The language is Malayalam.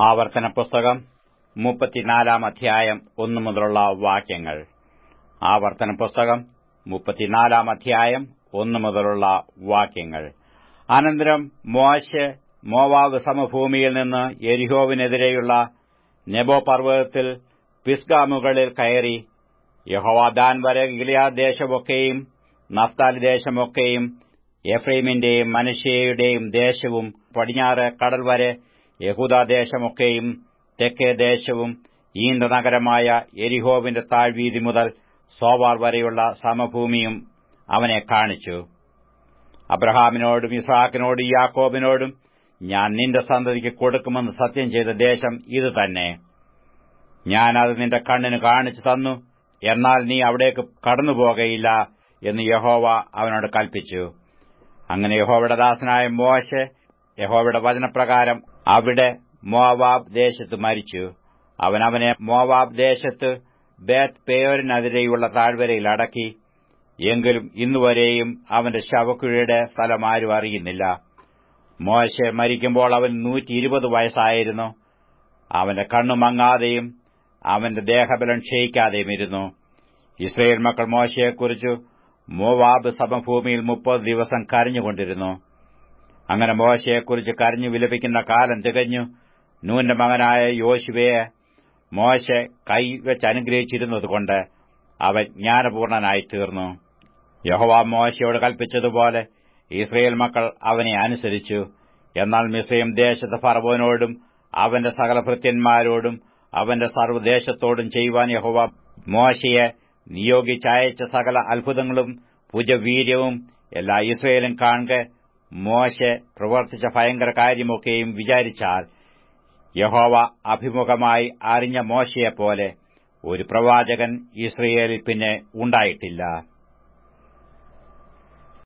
ആവർത്തന പുസ്തകം 34 അധ്യായം 1 മുതലുള്ള വാക്യങ്ങൾ. ആവർത്തന പുസ്തകം 34 അധ്യായം 1 മുതലുള്ള വാക്യങ്ങൾ. അനന്തരം മോശെ മോവാബ് സമഭൂമിയിൽ നിന്ന് യെരിഹോവിനെതിരെയുള്ള നെബോ പർവ്വതത്തിൽ പിസ്ഗാ മുകളിൽ കയറി യഹോവ ദാൻ വരെ ഗിലെയാദ് ദേശമൊക്കെയും നഫ്താലി ദേശമൊക്കെയും എഫ്രയീമിന്റെയും മനശ്ശെയുടെയും ദേശവും പടിഞ്ഞാറ് കടൽ വരെ യഹൂദാദേശമൊക്കെയും തെക്കേ ദേശവും ഈന്തനഗരമായ യെരിഹോവിന്റെ താഴ്വീതി മുതൽ സോവാർ വരെയുള്ള സമഭൂമിയും അവനെ കാണിച്ചു. അബ്രഹാമിനോടും ഇസ്ഹാക്കിനോടും യാക്കോബിനോടും ഞാൻ നിന്റെ സന്തതിക്ക് കൊടുക്കുമെന്ന് സത്യം ചെയ്ത ദേശം ഇത് തന്നെ. ഞാൻ അത് നിന്റെ കണ്ണിന് കാണിച്ചു തന്നു, എന്നാൽ നീ അവിടേക്ക് കടന്നുപോകയില്ല എന്ന് യഹോവ അവനോട് കൽപ്പിച്ചു. അങ്ങനെ യഹോവയുടെ ദാസനായ മോശെ യഹോവയുടെ വചനപ്രകാരം അവിടെ മോവാബ് ദേശത്ത് മരിച്ചു. അവനെ മോവാബ് ദേശത്ത് ബേത്ത് പേയോരിനെതിരെയുള്ള താഴ്വരയിൽ അടക്കി. എങ്കിലും ഇന്നുവരെയും അവന്റെ ശവക്കുഴിയുടെ സ്ഥലം ആരും അറിയുന്നില്ല. മോശെ മരിക്കുമ്പോൾ അവൻ 120 വയസ്സായിരുന്നു. അവന്റെ കണ്ണു മങ്ങാതെയും അവന്റെ ദേഹബലം ക്ഷയിക്കാതെയും ഇരുന്നു. ഇസ്രായേൽ മക്കൾ മോശയെക്കുറിച്ച് മോവാബ് സമഭൂമിയിൽ 30 ദിവസം കരഞ്ഞുകൊണ്ടിരുന്നു. അങ്ങനെ മോശയെക്കുറിച്ച് കരഞ്ഞു വിലപിക്കുന്ന കാലം തികഞ്ഞു. നൂന്റെ മകനായ യോശുവയെ മോശെ കൈവച്ച് അനുഗ്രഹിച്ചിരുന്നതുകൊണ്ട് അവൻ ജ്ഞാനപൂർണനായി തീർന്നു. യഹോവ മോശയോട് കൽപ്പിച്ചതുപോലെ ഇസ്രായേൽ മക്കൾ അവനെ അനുസരിച്ചു. എന്നാൽ മിസ്രയീം ദേശത്ത് ഫറവോനോടും അവന്റെ സകല ഭൃത്യന്മാരോടും അവന്റെ സർവ്വദേശത്തോടും ചെയ്യുവാൻ യഹോവ മോശയെ നിയോഗിച്ചയച്ച സകല അത്ഭുതങ്ങളും ഭുജവീര്യവും എല്ലാ ഇസ്രായേലും കാണെ മോശെ പ്രവർത്തിച്ച ഭയങ്കര കാര്യമൊക്കെയും വിചാരിച്ചാൽ യഹോവ അഭിമുഖമായി അറിഞ്ഞ മോശയെപ്പോലെ ഒരു പ്രവാചകൻ ഇസ്രായേലിൽ പിന്നെ ഉണ്ടായിട്ടില്ല.